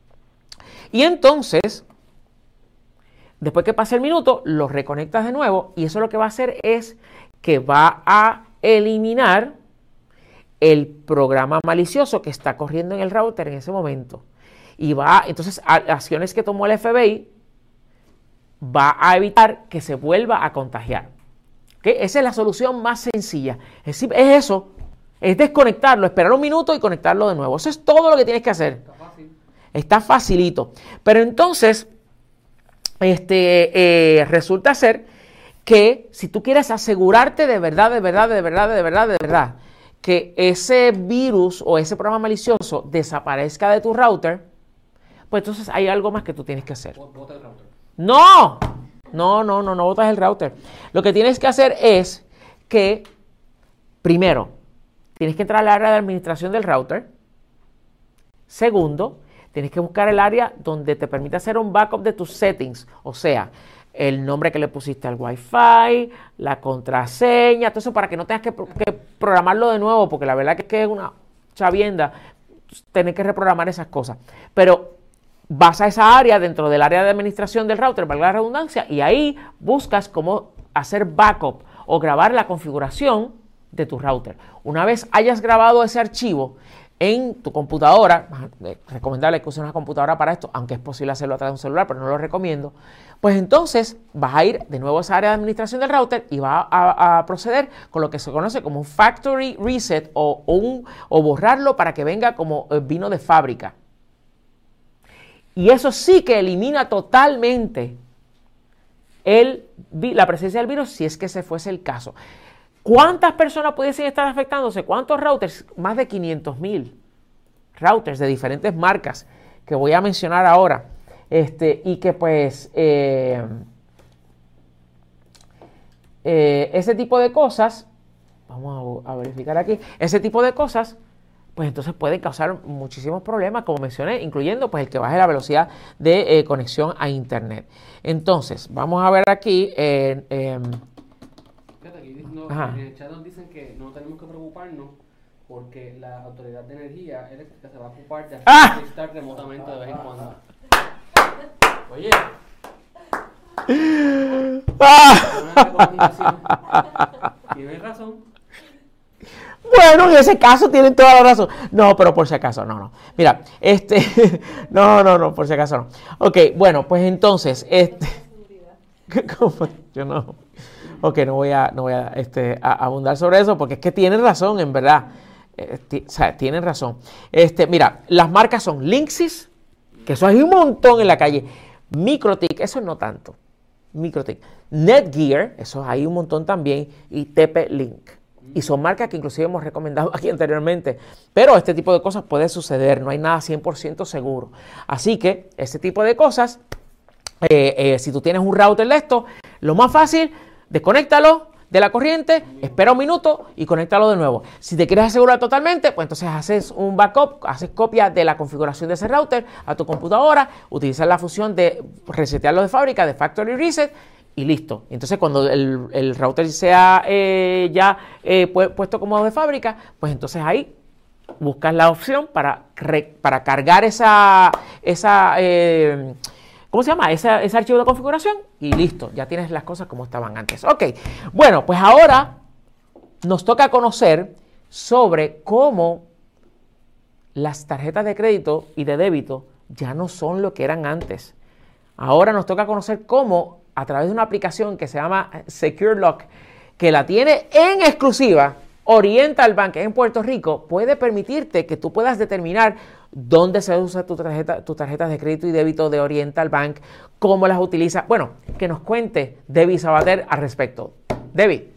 Y entonces, después que pase el minuto, lo reconectas de nuevo y eso lo que va a hacer es que va a eliminar el programa malicioso que está corriendo en el router en ese momento. Y va, entonces, a, acciones que tomó el F B I va a evitar que se vuelva a contagiar. ¿Okay? Esa es la solución más sencilla. Es, es eso, es desconectarlo, esperar un minuto y conectarlo de nuevo. Eso es todo lo que tienes que hacer. Está fácil. Está facilito. Pero entonces, este, eh, resulta ser que si tú quieres asegurarte de verdad, de verdad, de verdad, de verdad, de verdad, que ese virus o ese programa malicioso desaparezca de tu router, pues entonces hay algo más que tú tienes que hacer. Bota el router. No, no, no, no, no botas el router. Lo que tienes que hacer es que, primero, tienes que entrar al área de administración del router. Segundo, tienes que buscar el área donde te permite hacer un backup de tus settings, o sea, el nombre que le pusiste al Wi-Fi, la contraseña, todo eso para que no tengas que, que programarlo de nuevo, porque la verdad que es que es una chavienda tener que reprogramar esas cosas. Pero vas a esa área dentro del área de administración del router, valga la redundancia, y ahí buscas cómo hacer backup o grabar la configuración de tu router. Una vez hayas grabado ese archivo en tu computadora, es recomendable que uses una computadora para esto, aunque es posible hacerlo a través de un celular, pero no lo recomiendo, pues entonces vas a ir de nuevo a esa área de administración del router y vas a, a proceder con lo que se conoce como un factory reset o, o, un, o borrarlo para que venga como vino de fábrica. Y eso sí que elimina totalmente el, la presencia del virus si es que ese fuese el caso. ¿Cuántas personas pudiesen estar afectándose? ¿Cuántos routers? Más de quinientos mil routers de diferentes marcas que voy a mencionar ahora. Este, y que pues eh, eh, ese tipo de cosas, vamos a, a verificar aquí, ese tipo de cosas, pues entonces pueden causar muchísimos problemas, como mencioné, incluyendo pues el que baje la velocidad de eh, conexión a internet. Entonces, vamos a ver aquí. Eh, eh, Fíjate, aquí no, en el chat nos dicen que no tenemos que preocuparnos porque la Autoridad de Energía Eléctrica se va a ocupar de hacer ¡Ah! Restart remotamente de vez en cuando. Oye. ¡Ah! ¿Tienes razón? Bueno, en ese caso tienen toda la razón. No, pero por si acaso, no, no. Mira, este, no, no, no, por si acaso no. Ok, bueno, pues entonces, este, ¿cómo? Yo no, ok, no voy a, no voy a, este, a abundar sobre eso porque es que tienen razón, en verdad. Eh, t- o sea, tienen razón. Este, mira, las marcas son Linksys, que eso hay un montón en la calle. MikroTik, eso no tanto. MikroTik. Netgear, eso hay un montón también. Y T P-Link. Y son marcas que inclusive hemos recomendado aquí anteriormente. Pero este tipo de cosas puede suceder. No hay nada cien por ciento seguro. Así que, este tipo de cosas, eh, eh, si tú tienes un router de esto, lo más fácil, desconéctalo de la corriente, espera un minuto y conéctalo de nuevo. Si te quieres asegurar totalmente, pues entonces haces un backup, haces copia de la configuración de ese router a tu computadora, utilizas la función de resetearlo de fábrica, de factory reset, y listo. Entonces cuando el, el router sea eh, ya eh, pu puesto como de fábrica, pues entonces ahí buscas la opción para, para cargar esa, esa eh, ¿cómo se llama? Ese, ese archivo de configuración y listo, ya tienes las cosas como estaban antes. Ok, bueno, pues ahora nos toca conocer sobre cómo las tarjetas de crédito y de débito ya no son lo que eran antes. Ahora nos toca conocer cómo, a través de una aplicación que se llama Secure Lock, que la tiene en exclusiva Oriental Bank en Puerto Rico, puede permitirte que tú puedas determinar dónde se usa tu tarjeta, tus tarjetas de crédito y débito de Oriental Bank, cómo las utiliza. Bueno, que nos cuente Debbie Sabater al respecto. Debbie.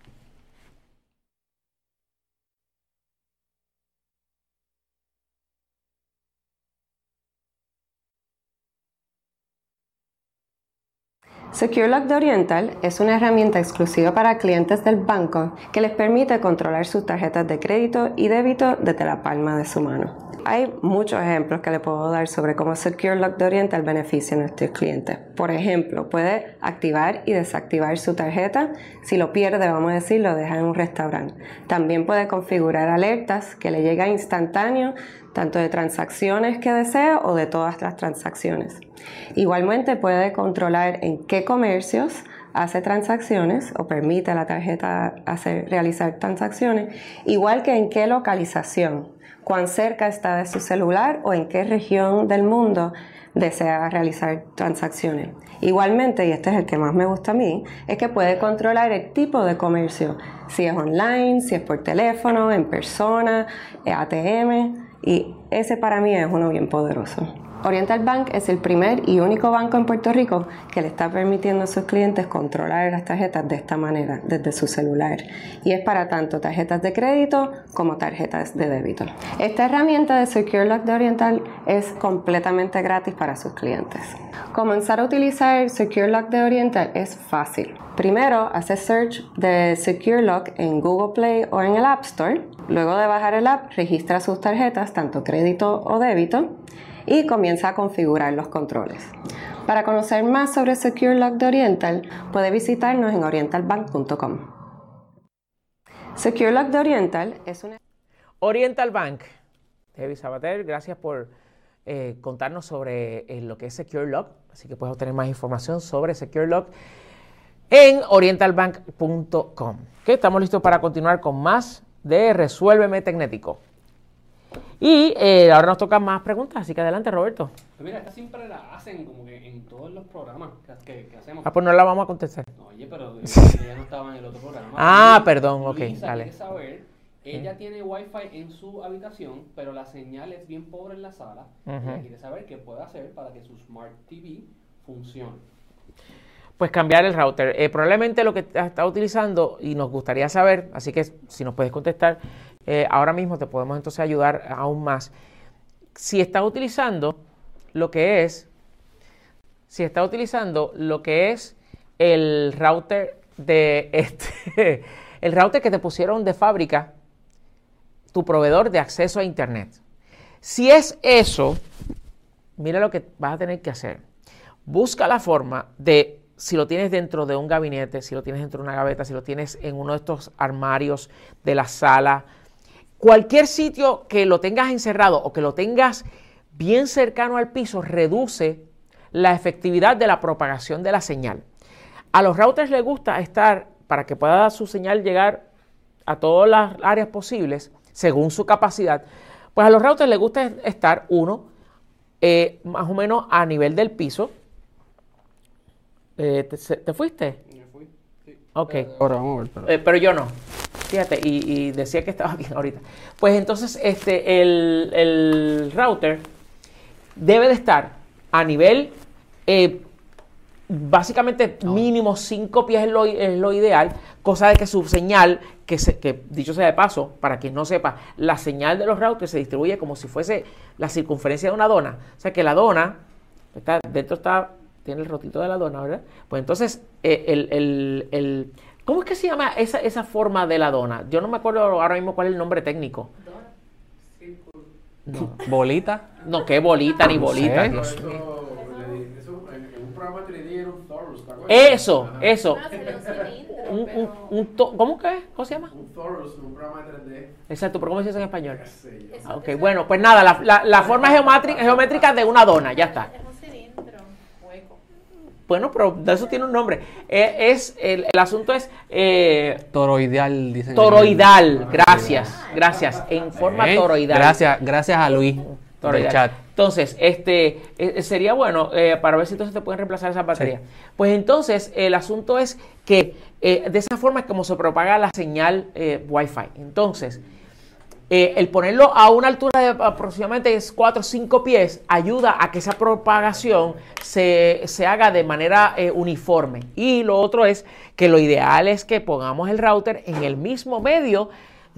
Secure Lock de Oriental es una herramienta exclusiva para clientes del banco que les permite controlar sus tarjetas de crédito y débito desde la palma de su mano. Hay muchos ejemplos que le puedo dar sobre cómo Secure Lock de Oriental beneficia a nuestros clientes. Por ejemplo, puede activar y desactivar su tarjeta. Si lo pierde, vamos a decir, lo deja en un restaurante. También puede configurar alertas que le lleguen instantáneo, tanto de transacciones que desea o de todas las transacciones. Igualmente puede controlar en qué comercios hace transacciones o permite a la tarjeta hacer, realizar transacciones, igual que en qué localización, cuán cerca está de su celular o en qué región del mundo desea realizar transacciones. Igualmente, y este es el que más me gusta a mí, es que puede controlar el tipo de comercio, si es online, si es por teléfono, en persona, A T M, y ese para mí es uno bien poderoso. Oriental Bank es el primer y único banco en Puerto Rico que le está permitiendo a sus clientes controlar las tarjetas de esta manera, desde su celular. Y es para tanto tarjetas de crédito como tarjetas de débito. Esta herramienta de Secure Lock de Oriental es completamente gratis para sus clientes. Comenzar a utilizar Secure Lock de Oriental es fácil. Primero, hace search de Secure Lock en Google Play o en el App Store. Luego de bajar el app, registra sus tarjetas, tanto crédito o débito, y comienza a configurar los controles. Para conocer más sobre Secure Lock de Oriental, puede visitarnos en oriental bank punto com. Secure Lock de Oriental es una... Oriental Bank. Debbie Sabater, gracias por eh, contarnos sobre eh, lo que es Secure Lock. Así que puedes obtener más información sobre Secure Lock en oriental bank punto com. Okay, estamos listos para continuar con más de Resuélveme Tecnético. Y eh, ahora nos tocan más preguntas, así que adelante, Roberto. Pues mira, esta siempre la hacen como que en todos los programas que, que hacemos. Ah, pues no la vamos a contestar. No, oye, pero ella no estaba en el otro programa. Ah, y, perdón, ok, Luisa dale. Quiere saber, ella ¿Sí? tiene Wi-Fi en su habitación, pero la señal es bien pobre en la sala. Uh-huh. Ella quiere saber qué puede hacer para que su Smart T V funcione. Pues cambiar el router. Eh, probablemente lo que está utilizando, y nos gustaría saber, así que si nos puedes contestar, eh, ahora mismo te podemos entonces ayudar aún más. Si está utilizando lo que es, si está utilizando lo que es el router de este, el router que te pusieron de fábrica, tu proveedor de acceso a internet. Si es eso, mira lo que vas a tener que hacer. Busca la forma de, si lo tienes dentro de un gabinete, si lo tienes dentro de una gaveta, si lo tienes en uno de estos armarios de la sala, cualquier sitio que lo tengas encerrado o que lo tengas bien cercano al piso, reduce la efectividad de la propagación de la señal. A los routers les gusta estar, para que pueda su señal llegar a todas las áreas posibles, según su capacidad, pues a los routers les gusta estar, uno, eh, más o menos a nivel del piso. Eh, ¿te, ¿Te fuiste? Me fui, sí. Ok. Ahora vamos a ver. Pero, eh, pero yo no. Fíjate, y, y decía que estaba bien ahorita. Pues entonces este, el, el router debe de estar a nivel, eh, básicamente no. mínimo cinco pies es lo, es lo ideal, cosa de que su señal, que, se, que dicho sea de paso, para quien no sepa, la señal de los routers se distribuye como si fuese la circunferencia de una dona. O sea que la dona, está, dentro está tiene el rotito de la dona, ¿verdad? Pues entonces, eh, el, el, el, ¿cómo es que se llama esa, esa forma de la dona? Yo no me acuerdo ahora mismo cuál es el nombre técnico. No. ¿Bolita? No, qué bolita ni No bolita. sé. Dios mío. Eso, en un programa tres D era un Thorus, ¿te acuerdas? Eso, eso. Bueno, sería un cilindro, Un, un, pero- un to- ¿Cómo que es? ¿Cómo se llama? Un Thorus en un programa de tres D. Exacto, pero ¿cómo se dice en español? qué sé yo. Eso- Ah, ok, eso- bueno, pues nada, la, la, la forma geométrica, geométrica de una dona, ya está. Es un cilindro hueco. Bueno, pero de eso tiene un nombre. Eh, es, el, el asunto es eh, Toroidal, dicen. toroidal. Gracias, gracias. En forma ¿Eh? toroidal. Gracias, gracias a Luis Toroidal. del chat. Entonces, este eh, sería bueno eh, para ver si entonces te pueden reemplazar esas baterías. Pues entonces, el asunto es que eh, de esa forma es como se propaga la señal eh, Wi-Fi. Entonces, eh, el ponerlo a una altura de aproximadamente cuatro o cinco pies ayuda a que esa propagación se, se haga de manera eh, uniforme. Y lo otro es que lo ideal es que pongamos el router en el mismo medio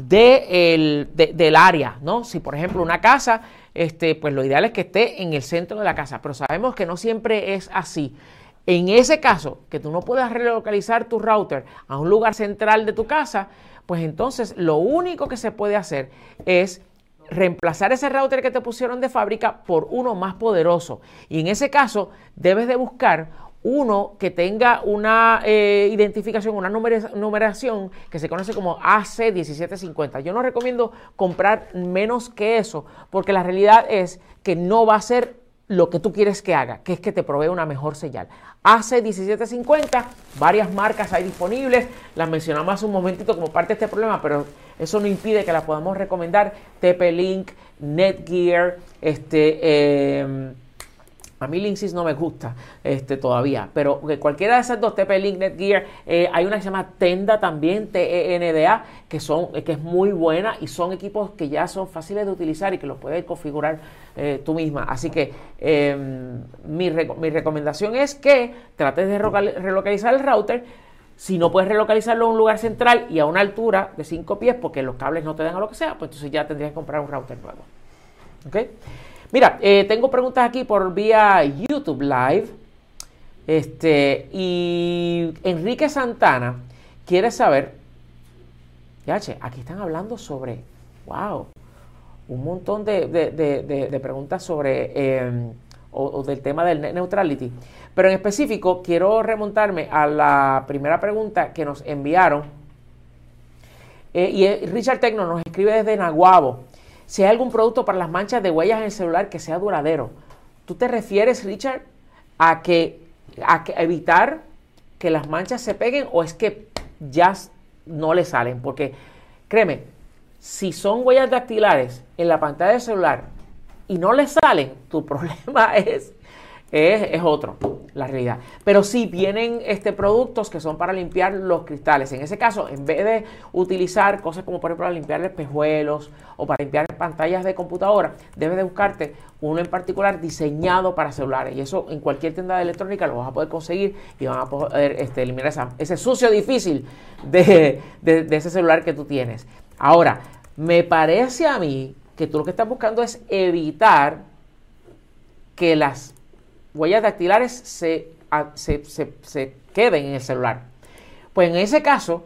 de el, de- del área, ¿no? Si por ejemplo una casa, este, pues lo ideal es que esté en el centro de la casa, pero sabemos que no siempre es así. En ese caso, que tú no puedas relocalizar tu router a un lugar central de tu casa, pues entonces lo único que se puede hacer es reemplazar ese router que te pusieron de fábrica por uno más poderoso. Y en ese caso, debes de buscar uno que tenga una eh, identificación, una numera- numeración que se conoce como A C diecisiete cincuenta. Yo no recomiendo comprar menos que eso, porque la realidad es que no va a ser lo que tú quieres que haga, que es que te provee una mejor señal. A C diecisiete cincuenta, varias marcas hay disponibles, las mencionamos hace un momentito como parte de este problema, pero eso no impide que las podamos recomendar. T P-Link, Netgear, este... Eh, a mí Linksys no me gusta este, todavía, pero que cualquiera de esas dos, T P-Link, Netgear, eh, hay una que se llama Tenda también, T E N D A, que, son, que es muy buena y son equipos que ya son fáciles de utilizar y que los puedes configurar eh, tú misma. Así que eh, mi, reco- mi recomendación es que trates de relocal- relocalizar el router. Si no puedes relocalizarlo a un lugar central y a una altura de cinco pies porque los cables no te dan a lo que sea, pues entonces ya tendrías que comprar un router nuevo. ¿Ok? Mira, eh, tengo preguntas aquí por vía YouTube Live. Este, y Enrique Santana quiere saber, ya che, aquí están hablando sobre, wow, un montón de, de- de- de- de preguntas sobre, eh, o, o del tema del net neutrality. Pero en específico, quiero remontarme a la primera pregunta que nos enviaron. Eh, y eh, Richard Tecno nos escribe desde Naguabo. Si hay algún producto para las manchas de huellas en el celular que sea duradero. ¿Tú te refieres, Richard, a que a que evitar que las manchas se peguen o es que ya s- no le salen? Porque créeme, si son huellas dactilares en la pantalla del celular y no le salen, tu problema es, es, es otro, la realidad. Pero sí vienen este, productos que son para limpiar los cristales. En ese caso, en vez de utilizar cosas como por ejemplo para limpiar espejuelos o para limpiar pantallas de computadora, debes de buscarte uno en particular diseñado para celulares. Y eso en cualquier tienda de electrónica lo vas a poder conseguir y van a poder este, eliminar esa- ese sucio difícil de, de- de ese celular que tú tienes. Ahora, me parece a mí que tú lo que estás buscando es evitar que las huellas dactilares se, a- se, se- se queden en el celular. Pues en ese caso,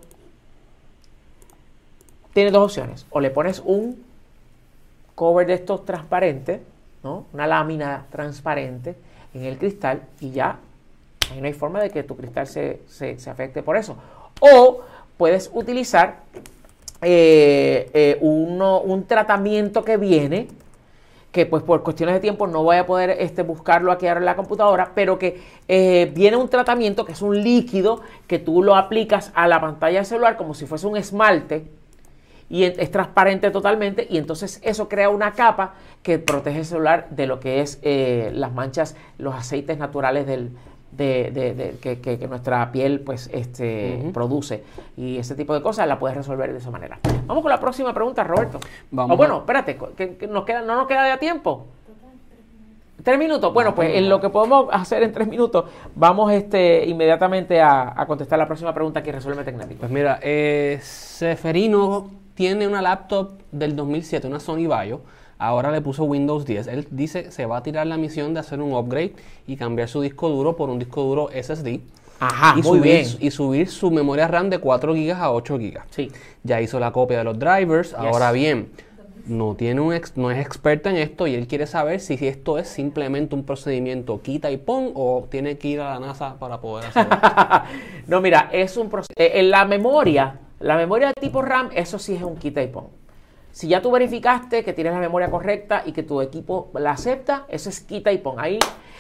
tienes dos opciones. O le pones un cover de estos transparentes, ¿no? Una lámina transparente en el cristal y ya, ahí no hay forma de que tu cristal se, se- se afecte por eso. O puedes utilizar eh, eh, uno- un tratamiento que viene, que pues por cuestiones de tiempo no voy a poder este, buscarlo aquí ahora en la computadora, pero que eh, viene un tratamiento que es un líquido que tú lo aplicas a la pantalla del celular como si fuese un esmalte y es, es transparente totalmente y entonces eso crea una capa que protege el celular de lo que es eh, las manchas, los aceites naturales del, de, de- de- que, que- que nuestra piel pues este Ujú. produce y ese tipo de cosas la puedes resolver de esa manera. Vamos con la próxima pregunta, Roberto. Vamos O bueno, a- espérate, que, que nos queda, no nos queda ya tiempo. Tres minutos. Bueno, pues en lo que podemos hacer en tres minutos, vamos este inmediatamente a, a contestar la próxima pregunta que resuelve Tecnético. Pues mira, eh, Seferino tiene una laptop del dos mil siete, una Sony Vaio, ahora le puso Windows diez. Él dice se va a tirar la misión de hacer un upgrade y cambiar su disco duro por un disco duro S S D. Ajá, y muy subir, bien. Y subir su memoria RAM de cuatro gigas a ocho gigas. Sí. Ya hizo la copia de los drivers. Yes. Ahora bien, no, tiene un ex, no es experta en esto y él quiere saber si esto es simplemente un procedimiento quita y pon o tiene que ir a la NASA para poder hacerlo. No, mira, es un proceso. Eh, en la memoria, la memoria de tipo RAM, eso sí es un quita y pon. Si ya tú verificaste que tienes la memoria correcta y que tu equipo la acepta, eso es quita y pon. Ahí.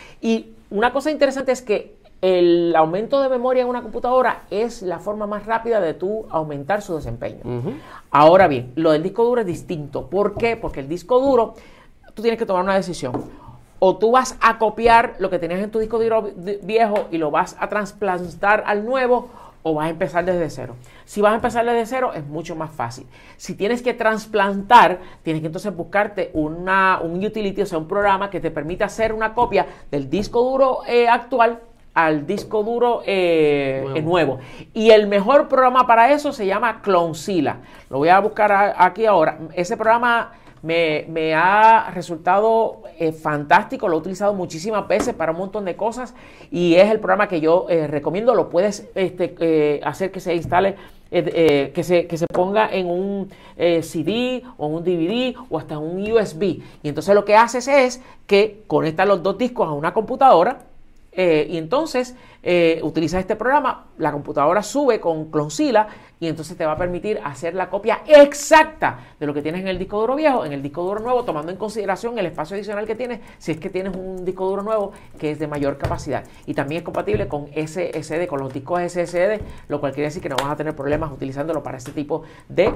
Y una cosa interesante es que el aumento de memoria en una computadora es la forma más rápida de tú aumentar su desempeño. Uh-huh. Ahora bien, lo del disco duro es distinto. ¿Por qué? Porque el disco duro, tú tienes que tomar una decisión. O tú vas a copiar lo que tenías en tu disco duro viejo y lo vas a trasplantar al nuevo, o vas a empezar desde cero. Si vas a empezar desde cero, es mucho más fácil. Si tienes que trasplantar, tienes que entonces buscarte una, un utility, o sea, un programa que te permita hacer una copia del disco duro eh, actual al disco duro eh, nuevo. Eh, nuevo. Y el mejor programa para eso se llama Clonezilla. Lo voy a buscar a, aquí ahora. Ese programa me, me ha resultado eh, fantástico. Lo he utilizado muchísimas veces para un montón de cosas. Y es el programa que yo eh, recomiendo. Lo puedes este, eh, hacer que se instale, eh, eh, que, se, que se ponga en un eh, C D o un D V D o hasta un U S B. Y entonces lo que haces es que conectas los dos discos a una computadora. Eh, y entonces eh, utilizas este programa, la computadora sube con Clonezilla y entonces te va a permitir hacer la copia exacta de lo que tienes en el disco duro viejo, en el disco duro nuevo, tomando en consideración el espacio adicional que tienes, si es que tienes un disco duro nuevo que es de mayor capacidad. Y también es compatible con S S D, con los discos S S D, lo cual quiere decir que no vas a tener problemas utilizándolo para este tipo de,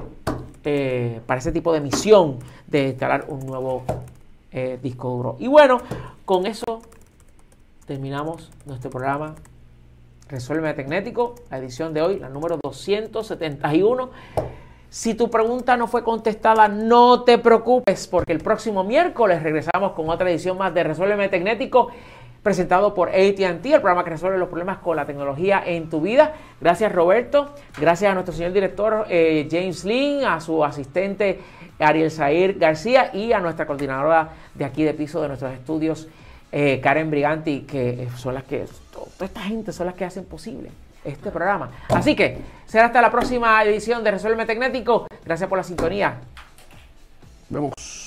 eh, para este tipo de misión de instalar un nuevo eh, disco duro. Y bueno, con eso terminamos nuestro programa Resuélveme Tecnético, la edición de hoy, la número doscientos setenta y uno. Si tu pregunta no fue contestada, no te preocupes, porque el próximo miércoles regresamos con otra edición más de Resuélveme Tecnético, presentado por A T and T, el programa que resuelve los problemas con la tecnología en tu vida. Gracias, Roberto. Gracias a nuestro señor director eh, James Lin, a su asistente Ariel Zair García y a nuestra coordinadora de aquí de piso de nuestros estudios, Eh, Karen Briganti, que son las que, toda esta gente son las que hacen posible este programa. Así que será hasta la próxima edición de Resuélveme Tecnético. Gracias por la sintonía. Vemos.